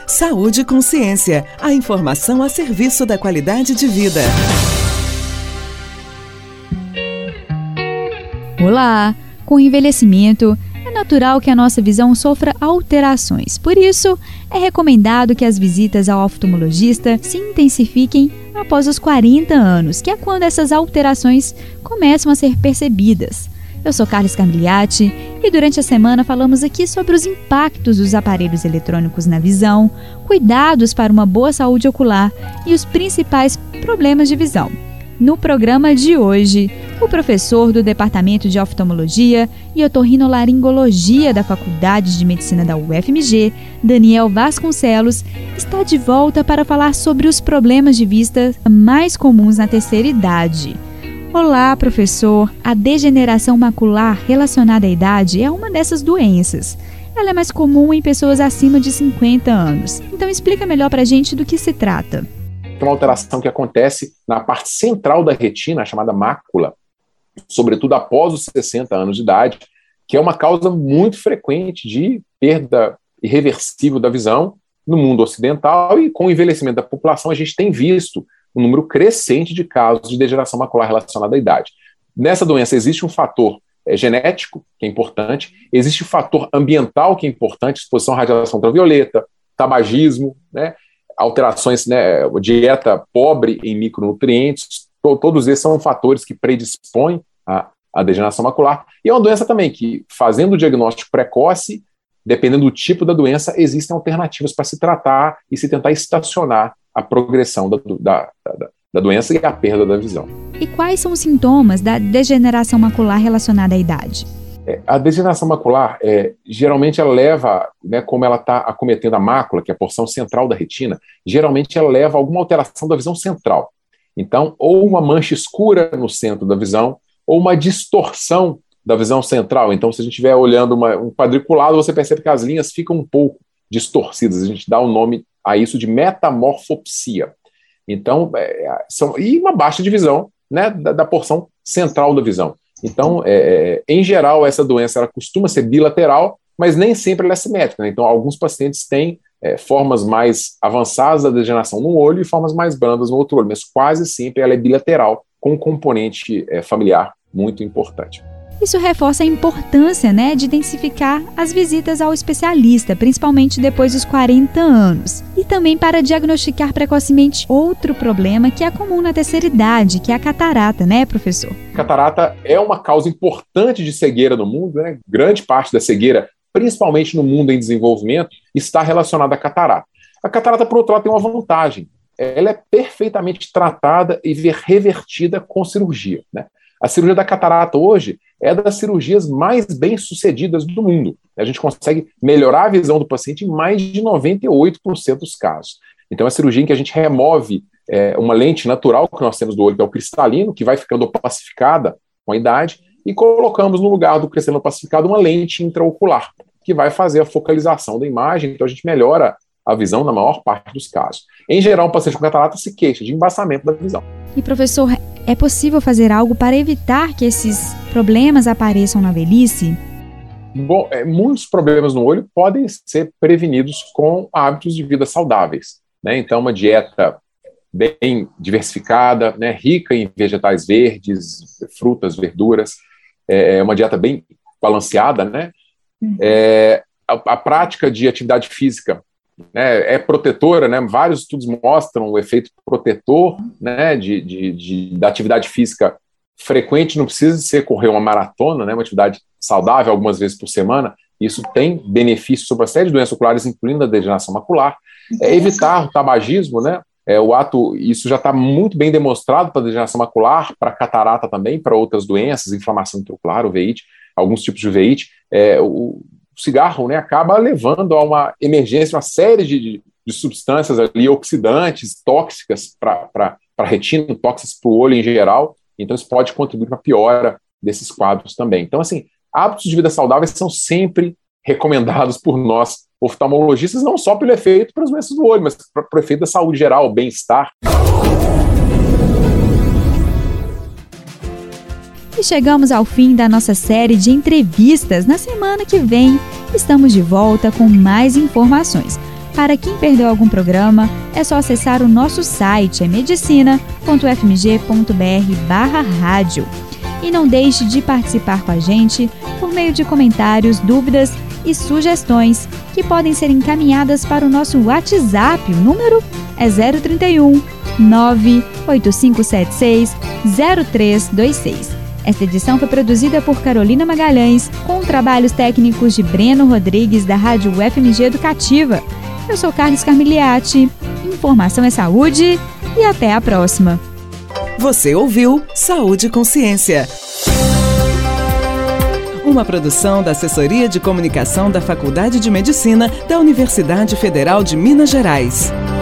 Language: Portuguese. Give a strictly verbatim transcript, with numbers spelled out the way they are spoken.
Saúde e Consciência, a informação a serviço da qualidade de vida. Olá! Com o envelhecimento, é natural que a nossa visão sofra alterações. Por isso, é recomendado que as visitas ao oftalmologista se intensifiquem após os quarenta anos, que é quando essas alterações começam a ser percebidas. Eu sou Carlos Camiliati e durante a semana falamos aqui sobre os impactos dos aparelhos eletrônicos na visão, cuidados para uma boa saúde ocular e os principais problemas de visão. No programa de hoje, o professor do Departamento de Oftalmologia e Otorrinolaringologia da Faculdade de Medicina da U F M G, Daniel Vasconcelos, está de volta para falar sobre os problemas de vista mais comuns na terceira idade. Olá, professor! A degeneração macular relacionada à idade é uma dessas doenças. Ela é mais comum em pessoas acima de cinquenta anos. Então explica melhor para a gente do que se trata. É uma alteração que acontece na parte central da retina, a chamada mácula, sobretudo após os sessenta anos de idade, que é uma causa muito frequente de perda irreversível da visão no mundo ocidental, e com o envelhecimento da população a gente tem visto um número crescente de casos de degeneração macular relacionada à idade. Nessa doença existe um fator é, genético, que é importante, existe um fator ambiental, que é importante, exposição à radiação ultravioleta, tabagismo, né, alterações, né, dieta pobre em micronutrientes, to, todos esses são fatores que predispõem a, a degeneração macular. E é uma doença também que, fazendo o diagnóstico precoce, dependendo do tipo da doença, existem alternativas para se tratar e se tentar estacionar a progressão da, da, da, da doença e a perda da visão. E quais são os sintomas da degeneração macular relacionada à idade? É, a degeneração macular, é, geralmente ela leva, né, como ela está acometendo a mácula, que é a porção central da retina, geralmente ela leva a alguma alteração da visão central. Então, ou uma mancha escura no centro da visão, ou uma distorção da visão central. Então, se a gente estiver olhando uma, um quadriculado, você percebe que as linhas ficam um pouco distorcidas. A gente dá o nome a isso de metamorfopsia. Então, é, são, e uma baixa de visão, né, da, da porção central da visão. Então, é, em geral, essa doença ela costuma ser bilateral, mas nem sempre ela é simétrica, né? Então, alguns pacientes têm é, formas mais avançadas da degeneração num olho e formas mais brandas no outro olho, mas quase sempre ela é bilateral, com um componente é, familiar muito importante. Isso reforça a importância, né, de intensificar as visitas ao especialista, principalmente depois dos quarenta anos. E também para diagnosticar precocemente outro problema que é comum na terceira idade, que é a catarata, né, professor? Catarata é uma causa importante de cegueira no mundo, né? Grande parte da cegueira, principalmente no mundo em desenvolvimento, está relacionada à catarata. A catarata, por outro lado, tem uma vantagem. Ela é perfeitamente tratada e revertida com cirurgia, né? A cirurgia da catarata hoje é das cirurgias mais bem-sucedidas do mundo. A gente consegue melhorar a visão do paciente em mais de noventa e oito por cento dos casos. Então, é a cirurgia em que a gente remove é, uma lente natural que nós temos do olho, que é o cristalino, que vai ficando opacificada com a idade, e colocamos no lugar do cristalino opacificado uma lente intraocular, que vai fazer a focalização da imagem. Então, a gente melhora a visão na maior parte dos casos. Em geral, um paciente com catarata se queixa de embaçamento da visão. E, professor, é possível fazer algo para evitar que esses problemas apareçam na velhice? Bom, é, muitos problemas no olho podem ser prevenidos com hábitos de vida saudáveis, né? Então, uma dieta bem diversificada, né, rica em vegetais verdes, frutas, verduras, é uma dieta bem balanceada, né? Uhum. É, a, a prática de atividade física, né, é protetora, né? Vários estudos mostram o efeito protetor, né, de, de, de, da atividade física frequente. Não precisa ser correr uma maratona, né, uma atividade saudável algumas vezes por semana. Isso tem benefícios sobre a série de doenças oculares, incluindo a degeneração macular. É, evitar o tabagismo, né? É, o ato, isso já está muito bem demonstrado para a degeneração macular, para catarata também, para outras doenças, inflamação intraocular, uveíte, alguns tipos de uveíte. É, o O cigarro, né, acaba levando a uma emergência, uma série de, de substâncias ali, oxidantes, tóxicas para a retina, tóxicas para o olho em geral. Então, isso pode contribuir para a piora desses quadros também. Então, assim, hábitos de vida saudáveis são sempre recomendados por nós, oftalmologistas, não só pelo efeito para as doenças do olho, mas para o efeito da saúde geral, bem-estar. E chegamos ao fim da nossa série de entrevistas. Na semana que vem, estamos de volta com mais informações. Para quem perdeu algum programa, é só acessar o nosso site, é medicina ponto f m g ponto b r barra rádio. E não deixe de participar com a gente por meio de comentários, dúvidas e sugestões que podem ser encaminhadas para o nosso WhatsApp. O número é zero trinta e um, nove oito cinco sete seis, zero três dois seis. Esta edição foi produzida por Carolina Magalhães, com trabalhos técnicos de Breno Rodrigues, da Rádio U F M G Educativa. Eu sou Carlos Carmiliati. Informação é saúde e até a próxima. Você ouviu Saúde e Consciência. Uma produção da Assessoria de Comunicação da Faculdade de Medicina da Universidade Federal de Minas Gerais.